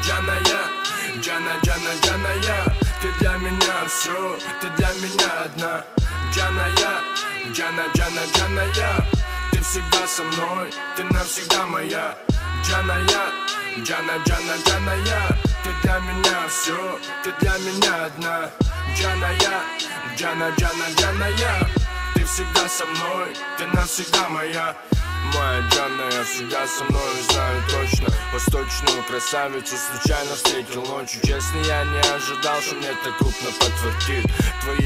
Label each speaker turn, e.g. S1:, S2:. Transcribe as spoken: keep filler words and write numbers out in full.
S1: Джаная, Джана, Джана, Джаная, ты для меня все, ты для меня одна. Джаная, Джана, Джана, Джаная, ты всегда со мной, ты навсегда моя. Джаная, Джана, Джана, Джаная, ты для меня все, ты для меня одна. Джаная, Джана, Джана, Джаная, ты всегда со мной, ты навсегда моя. Моя Джаная всегда со мной, знаю точно. Восточную красавицу случайно встретил ночью. Честно, я не ожидал, что мне так крупно подтвердит. Твои